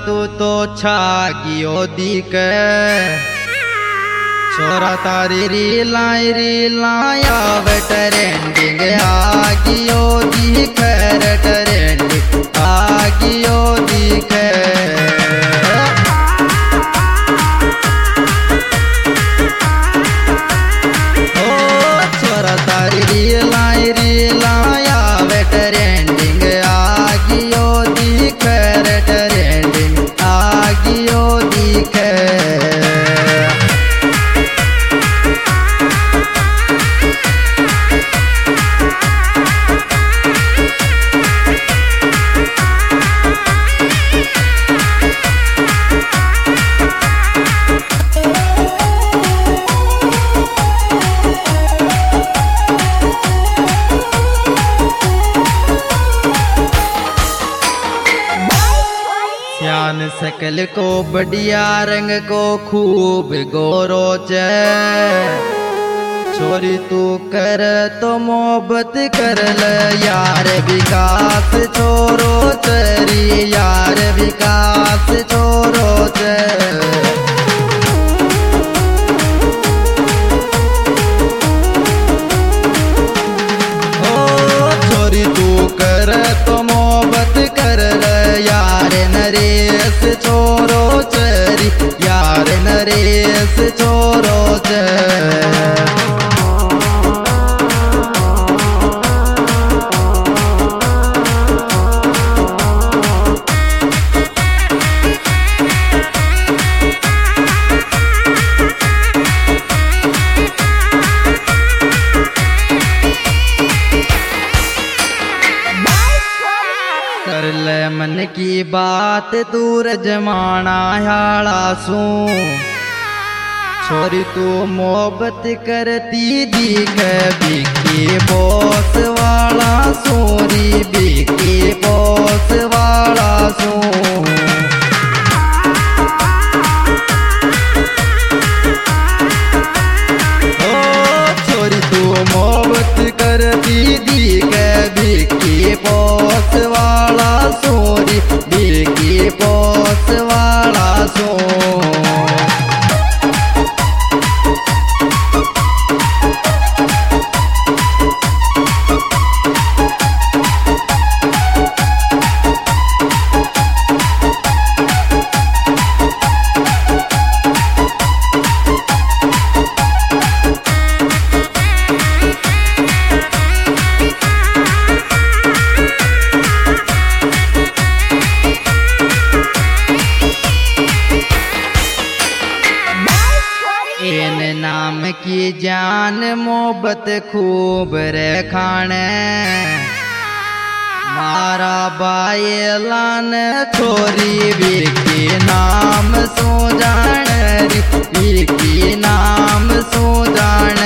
तू तो छागियो दिक छोरा तारी रीलाया ट्रेंडिंग आगियो दिख ट्रेंडिंग आगियो दिख छोरा तारी रीलाया ट्रेंडिंग आगियो दिख ट्रेंडिंग आगियो दिख श्यान सकल को बढ़िया रंग को खूब गोरो छोरी तू कर तो मोहब्बत कर ल यार विकास छोरो चरी यार विकास छोरो छोरी तू कर तो मोहब्बत कर ल यार नरेश छोरो चरी यार नरेश छोरो कर ले मन की बात दूर जमाना हाला सू छोरी तू मोहब्बत करती दिख बिकी बॉस वाला सोरी बिकी बॉस वाला सू छोरी तू मोहब्बत करती दिख बिकी बॉस वाला सोरी बिकी बॉस वाला सो नाम की जान मोहब्बत खूब रे खाने मारा बायलान छोरी विकी नाम सो जान विकी नाम सो जान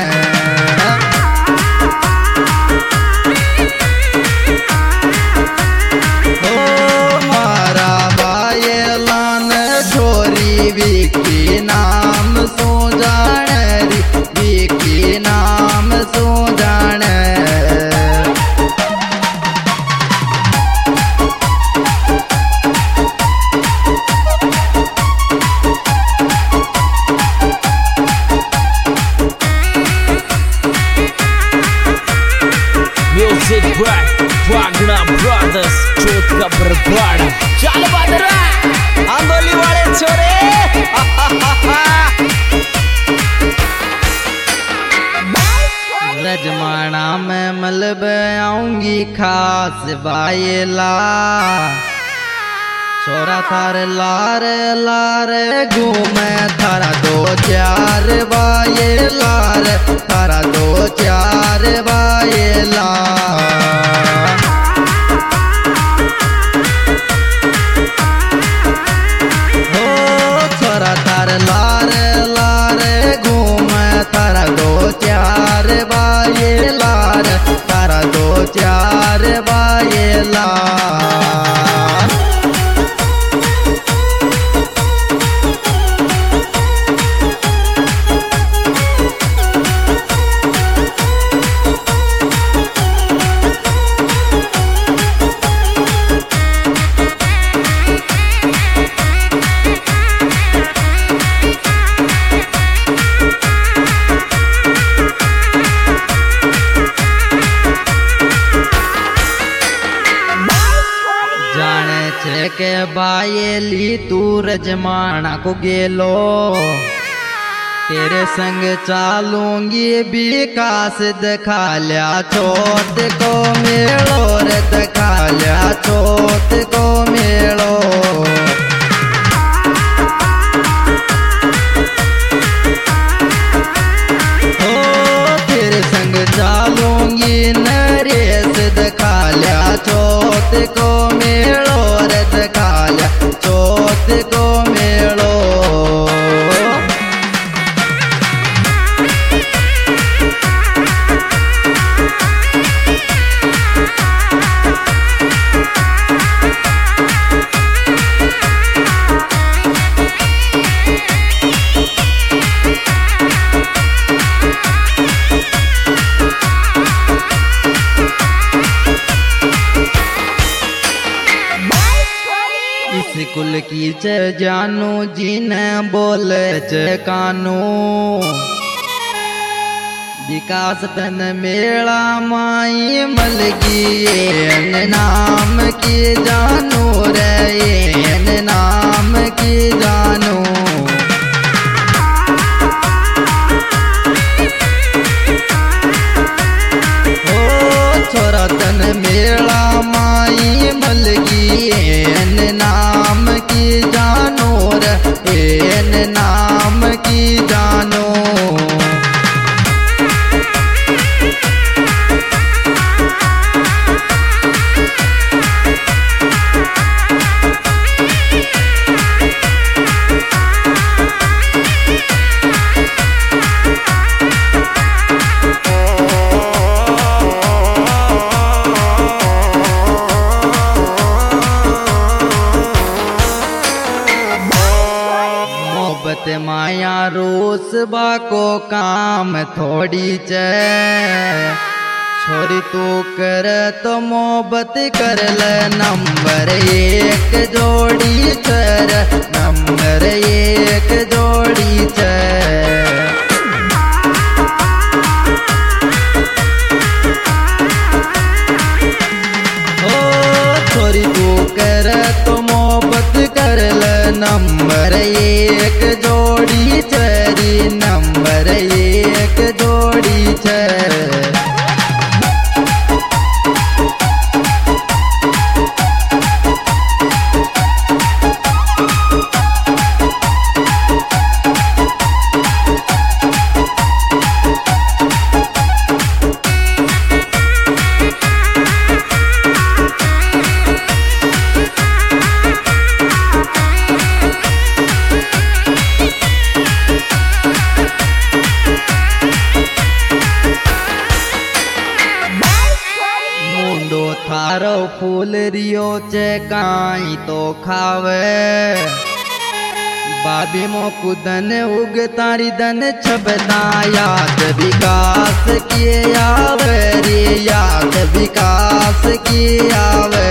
मारा बायलान छोरी विकी नाम सो जान विकी नाम सो जान Music Bright Wagner Brothers चोट का बरबाड़ा चल बदरा आंदोली वाले छोरे रजमाना में मलब आऊंगी खास बायला छोरा थार लार लार घूमे थारा दो चार बाये लार थारा दो चार बायला छोरा थार लार लार घूमे थारा दो चार बाये लार थारा दो चार बाये लार बायेली तू रजमाना को गेलो तेरे संग चालूंगी विकास दिखा लिया चोट को मेलो रे दिखा लिया चोट को मेलो तेरे संग चालूंगी नरेश दिखा लिया चोट को मेलो रे दिखा लिया चोट को मेलो कुल की च जानू जिन बोले च कानू विकास तन मेला माई मलगी नाम की जानू रे नाम की जानू ओ छोरा तन मेला माई मलगी नाम की जानो रे नाम की जानो माया रोस बाको काम थोड़ी च छोरी तू कर तो मोहब्बत कर ले नंबर 1 जोड़ी चर नंबर 1 जोड़ी च छोरी तू कर तो मोहब्बत कर ले नंबर 1 जोड़ी चरी नंबर 1 जोड़ी चर थारो फूल रियो चे काई तो खावे बाबी मोकुदन उग तारी दन छबना याद विकास किए आवे रे याद विकास किए आवे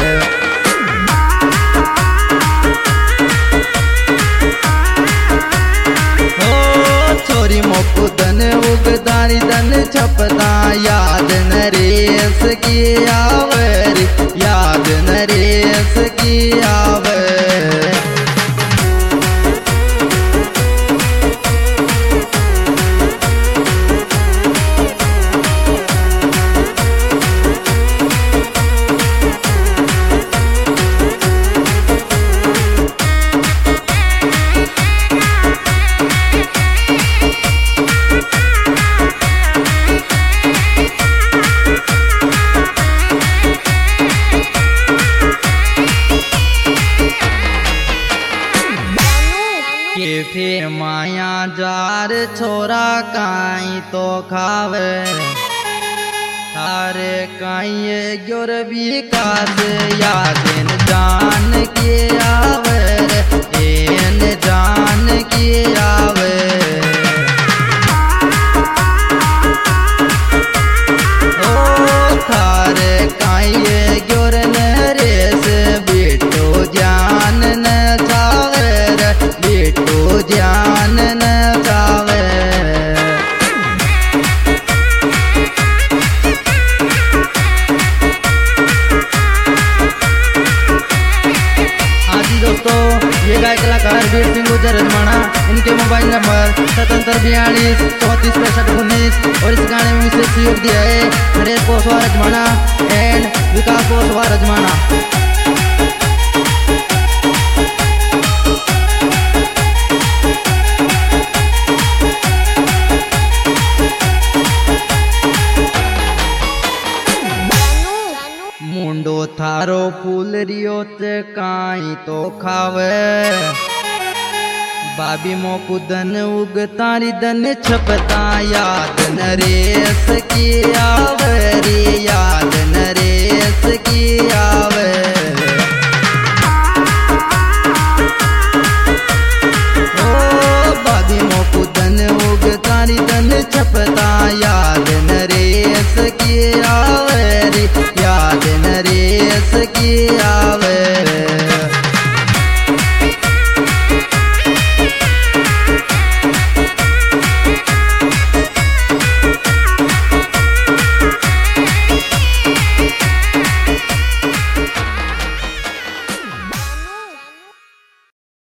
छोरी मोकुदन उग तारी दन छपना याद नरेश की आवे याद नरेश की आवे फिर माया जार छोरा काई तो खावे थारे काई ग्योर विकास याद जान के आवे एन जान के आवे ओ थारे काई ग्योर नरेश बेटो जान न जावे बेटो जान न जावे ये गायक कलाकार वीर सिंह गुजर रजमाना, इनके मोबाइल नंबर 7742 346519 और इस गाने में विशेष सहयोग दिया है नरेश पोसवा रजमाना एंड विकास पोसवा रजमाना। मुंडो थारो फूल रियो ते काई तो खावे, बाबी मोकुदन उगतारी दन छपता याद नरेश की आवे रे, याद नरेश की आवे।